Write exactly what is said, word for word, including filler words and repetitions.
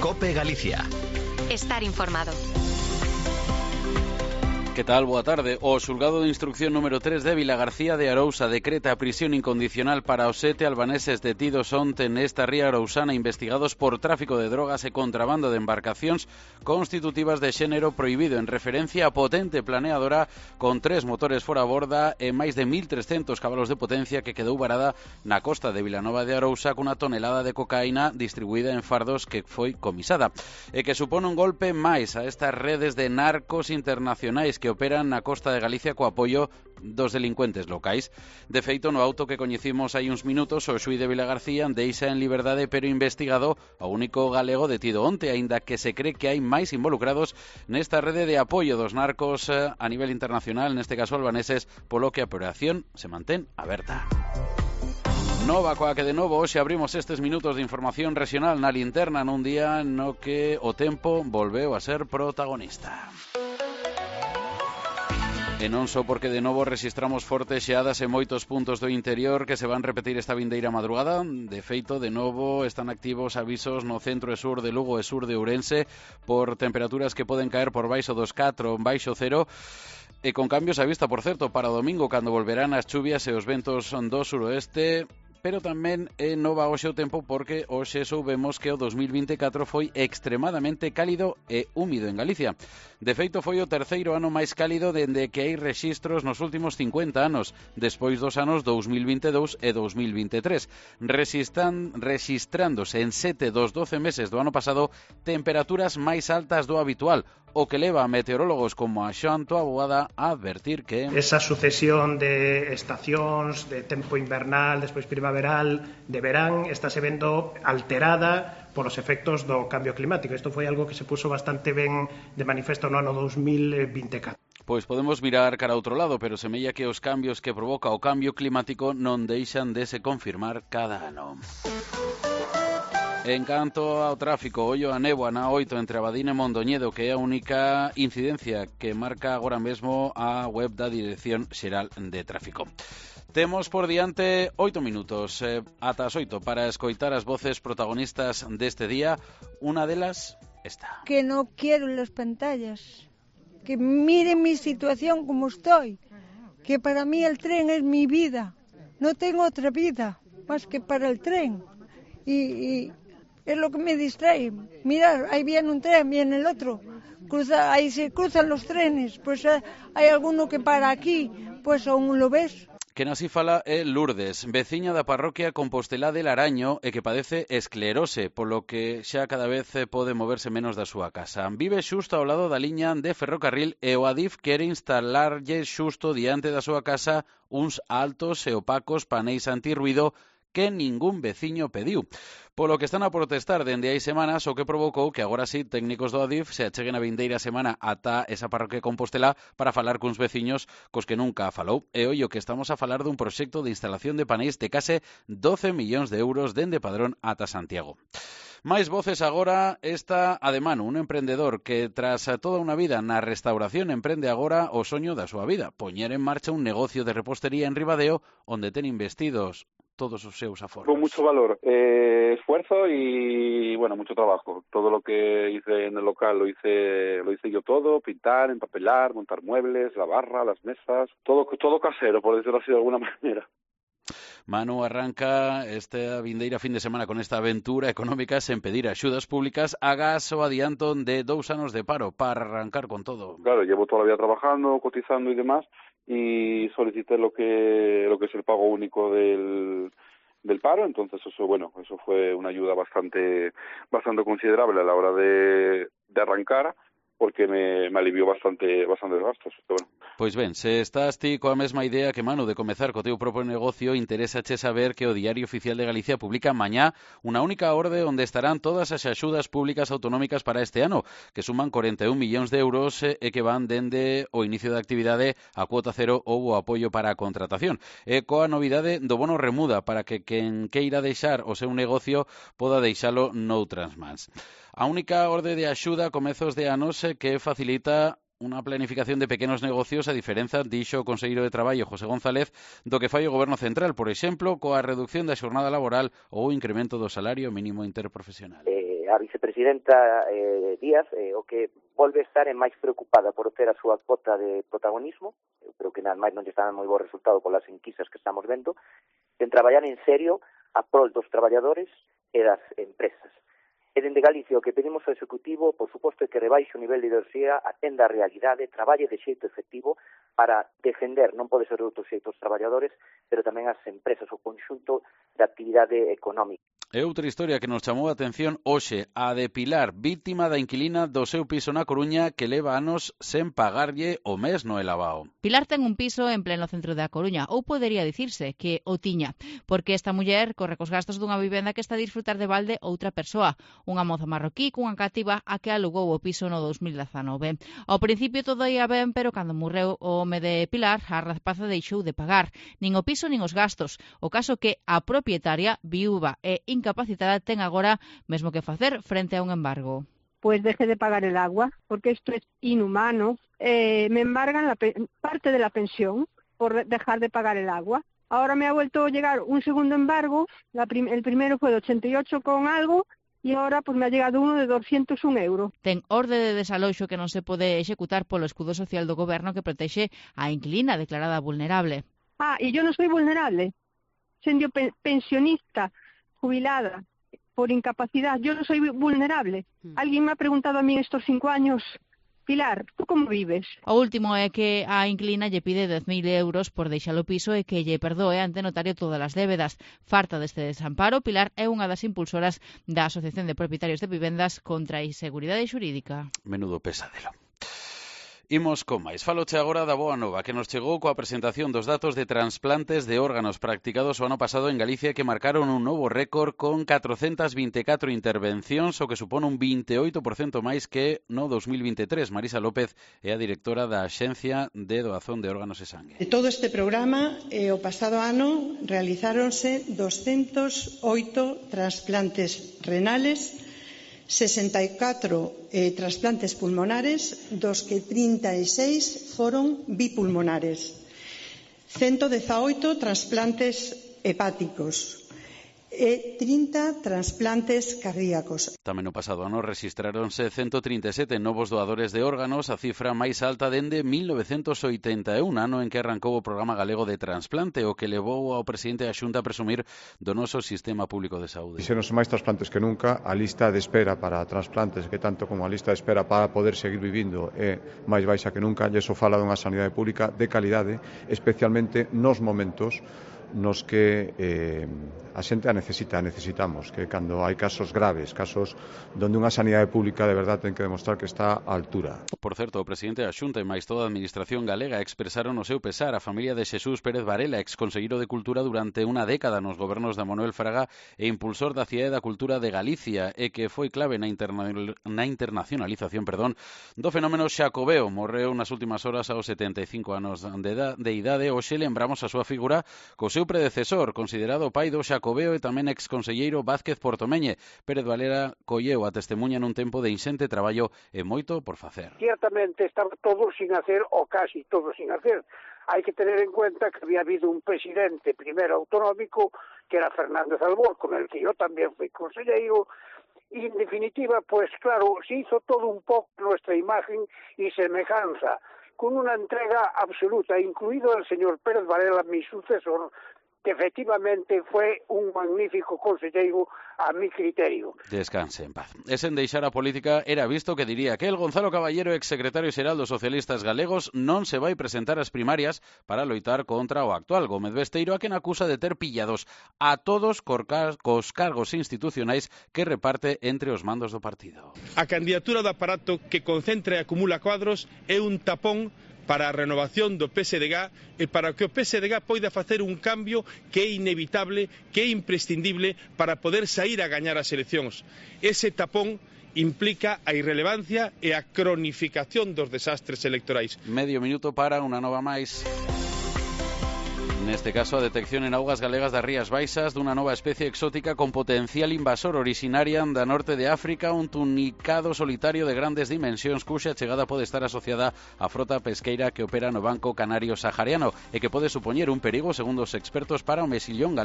COPE Galicia. Estar informado. Que tal? Boa tarde. O xulgado de instrucción número tres de Vilagarcía de Arousa decreta a prisión incondicional para os sete albaneses detidos onte nesta ría arousana investigados por tráfico de drogas e contrabando de embarcacións constitutivas de xénero prohibido en referencia a potente planeadora con tres motores fora borda e máis de mil trescentos cabalos de potencia que quedou varada na costa de Vilanova de Arousa cunha tonelada de cocaína distribuída en fardos que foi comisada e que supone un golpe máis a estas redes de narcos internacionais que operan na costa de Galicia co apoio dos delincuentes locais. De feito, no auto que coñecimos hai uns minutos, o xuíz de Vilagarcía deixa en liberdade pero investigado ao único galego detido onte, aínda que se cree que hai máis involucrados nesta rede de apoio dos narcos a nivel internacional, neste caso albaneses, polo que a operación se mantén aberta. Nova coa que de novo hoxe abrimos estes minutos de información regional na linterna nun día no que o tempo volveu a ser protagonista. E non só porque de novo registramos fortes xeadas en moitos puntos do interior que se van repetir esta vindeira madrugada. De feito, de novo están activos avisos no centro e sur de Lugo e sur de Ourense por temperaturas que poden caer por baixo dos catro, baixo cero, e con cambios á vista, por certo, para o domingo, cando volverán as chuvias e os ventos do suroeste. Pero tamén é nova hoxe o tempo porque hoxe soubemos que o dos mil vinte e catro foi extremadamente cálido e húmido en Galicia. De feito, foi o terceiro ano máis cálido dende que hai rexistros nos últimos cincuenta anos, despois dos anos dos mil vinte e dous e dos mil vinte e tres, Resistan, registrándose en sete dos doce meses do ano pasado temperaturas máis altas do habitual, o que leva a meteorólogos como a Xoan Toaboada a advertir que esa sucesión de estacións, de tempo invernal, despois primaveral, de verán, estáse vendo alterada polos efectos do cambio climático. Isto foi algo que se puso bastante ben de manifesto no ano dos mil vinte e catro. Pois podemos mirar cara a outro lado, pero semella que os cambios que provoca o cambio climático non deixan de se confirmar cada ano. En canto ao tráfico, ollo a néboa na oito entre Abadín e Mondoñedo, que é a única incidencia que marca agora mesmo a web da Dirección Xeral de Tráfico. Temos por diante oito minutos, eh, ata as oito, para escoitar as voces protagonistas deste día. Unha delas, esta. Que no quiero las pantallas, que miren mi situación como estoy, que para mí el tren es mi vida, no tengo otra vida más que para el tren, y... y es lo que me distrae. Mirar, ahí viene un tren, viene el otro. Cruza, ahí se cruzan los trenes. Pues eh, hay alguno que para aquí, pues aún lo ves. Quen así fala é Lourdes, veciña da parroquia compostelá de Laraño e que padece esclerose, polo que xa cada vez pode moverse menos da súa casa. Vive xusto ao lado da liña de ferrocarril e o Adif quere instalarlle xusto diante da súa casa uns altos e opacos paneis antirruido que ningún veciño pediu. Polo que están a protestar dende hai semanas, o que provocou que agora sí técnicos do Adif se acheguen a vindeira semana ata esa parroquia Compostela para falar cuns veciños cos que nunca falou. E ollo que estamos a falar dun proxecto de instalación de paneis de case doce millóns de euros dende Padrón ata Santiago. Máis voces agora, esta a de Manu, un emprendedor que tras toda unha vida na restauración emprende agora o soño da súa vida, poñer en marcha un negocio de repostería en Ribadeo onde ten investidos todos os seus aforros. Con mucho valor, eh, esfuerzo y bueno, mucho trabajo. Todo lo que hice en el local lo hice lo hice yo todo, pintar, empapelar, montar muebles, la barra, las mesas, todo todo casero, por decirlo así de alguna manera. Manu arranca esta vindeira fin de semana con esta aventura económica sen pedir axudas públicas, hagas o adianto de dous anos de paro para arrancar con todo. Claro, llevo toda la vida trabajando, cotizando y demás, y solicité lo que lo que es el pago único del del paro, entonces eso bueno, eso fue una ayuda bastante bastante considerable a la hora de, de arrancar, porque me, me aliviou bastante bastante gastos, pero bueno. Pois ben, se estás ti coa mesma idea que Manu de comezar co teu propio negocio, interésache saber que o Diario Oficial de Galicia publica mañá unha única orde onde estarán todas as axudas públicas autonómicas para este ano, que suman corenta e un millóns de euros e que van dende o inicio da actividade a cuota cero ou o apoio para a contratación. E coa novidade do bono remuda para que quen queira deixar o seu negocio poda deixalo noutras mans. A única orde de axuda a comezos de anos que facilita unha planificación de pequenos negocios, a diferenza, dixo o conselleiro de Traballo José González, do que fai o Goberno Central, por exemplo, coa reducción da xornada laboral ou o incremento do salario mínimo interprofesional. Eh, a vicepresidenta eh, Díaz eh, o que volve a estar é máis preocupada por ter a súa cuota de protagonismo, eu creo que nada máis non lle está moi bo resultado polas enquisas que estamos vendo, en traballar en serio a prol dos traballadores e das empresas. E dende Galicia o que pedimos ao Executivo, por suposto, é que rebaixe o nivel de ideoloxía, atenda a realidade, traballe de xeito efectivo para defender, non pode ser de outro xeito, os traballadores, pero tamén as empresas, o conxunto da actividade económica. E outra historia que nos chamou a atención hoxe, a de Pilar, vítima da inquilina do seu piso na Coruña que leva anos sen pagarlle o mes no elabao. Pilar ten un piso en pleno centro da Coruña, ou podería dicirse que o tiña, porque esta muller corre cos gastos dunha vivenda que está a disfrutar de balde outra persoa, unha moza marroquí cunha cativa a que alugou o piso no dos mil dezanove. Ao principio todo ia ben, pero cando morreu o home de Pilar, a rapaza deixou de pagar, nin o piso nin os gastos. O caso que a propietaria, viúva e incapacitada, ten agora mesmo que facer frente a un embargo. Pues deje de pagar el agua, porque esto es inhumano. Eh, me embargan la parte de la pensión por dejar de pagar el agua. Ahora me ha vuelto a llegar un segundo embargo, la prim el primero fue de ochenta y ocho con algo, e agora pues, me ha llegado uno de doscientos un euros. Ten orde de desaloxo que non se pode executar polo escudo social do goberno que protexe a inquilina declarada vulnerable. Ah, y yo no soy vulnerable. Siendo pe pensionista, jubilada, por incapacidad, yo no soy vulnerable. Mm. Alguien me ha preguntado a mí estos cinco años, Pilar, ¿tú cómo vives? O último é que a inquilina lle pide dez mil euros por deixar o piso e que lle perdoe ante notario todas as débedas. Farta deste desamparo, Pilar é unha das impulsoras da Asociación de Propietarios de Vivendas contra a Inseguridade Xurídica. Menudo pesadelo. Imos con máis. Faloche agora da boa nova que nos chegou coa presentación dos datos de transplantes de órganos practicados o ano pasado en Galicia que marcaron un novo récord con catrocentas vinte e catro intervencións, o que supón un vinte e oito por cento máis que no dos mil vinte e tres. Marisa López é a directora da Axencia de Doazón de Órganos e Sangue. De todo este programa, eh, o pasado ano realizáronse doscientos oito trasplantes renales, sesenta e catro eh, trasplantes pulmonares, dos que trinta e seis foron bipulmonares, ciento dezaoito trasplantes hepáticos e trinta trasplantes cardíacos. Tamén no pasado ano rexistráronse ciento trinta e sete novos doadores de órganos, a cifra máis alta dende mil novecentos oitenta e un, ano en que arrancou o programa galego de trasplante, o que levou ao presidente da Xunta a presumir do noso sistema público de saúde. Fixéronse máis trasplantes que nunca, a lista de espera para trasplantes, que tanto como a lista de espera para poder seguir vivindo é máis baixa que nunca, e iso fala dunha sanidade pública de calidade, especialmente nos momentos nos que eh, a xente a necesita, a necesitamos, que cando hai casos graves, casos donde unha sanidade pública de verdade ten que demostrar que está á altura. Por certo, o presidente da Xunta e máis toda a administración galega expresaron o seu pesar á familia de Xesús Pérez Varela, exconselleiro de Cultura durante unha década nos gobernos de Manuel Fraga e impulsor da Cidade da Cultura de Galicia, e que foi clave na, interna na internacionalización perdón, do fenómeno xacobeo. Morreu nas últimas horas aos setenta e cinco anos de, de idade. Hoxe lembramos a súa figura co seu predecesor, considerado pai do xacobeo e tamén exconselleiro Vázquez Portomeñe. Pérez Valera colleu a testemunha nun tempo de inxente traballo e moito por facer. Ciertamente estaba todo sin hacer, o casi todo sin hacer. Hai que tener en cuenta que había habido un presidente primero autonómico, que era Fernández Albor, con el que yo también fui consellero, y en definitiva, pues claro, se hizo todo un poco nuestra imagen y semejanza, con una entrega absoluta, incluido el señor Pérez Varela, mi sucesor, que efectivamente fue un magnífico consellero a mi criterio. Descanse en paz. E sen deixar a política, era visto que diría que el Gonzalo Caballero, exsecretario xeral dos socialistas galegos, non se vai presentar ás primarias para loitar contra o actual Gómez Besteiro, a quen acusa de ter pillados a todos cos cargos institucionais que reparte entre os mandos do partido. A candidatura do aparato que concentra e acumula cuadros é un tapón para a renovación do P S D G e para que o P S D G poida facer un cambio que é inevitable, que é imprescindible para poder sair a gañar as eleccións. Ese tapón implica a irrelevancia e a cronificación dos desastres electorais. Medio minuto para unha nova máis. Neste caso, a detección en augas galegas das Rías Baixas dunha nova especie exótica con potencial invasor originaria da norte de África, un tunicado solitario de grandes dimensións cuxa chegada pode estar asociada á frota pesqueira que opera no Banco Canario Sahariano e que pode supoñer un perigo, segundo os expertos, para o mexillón galego.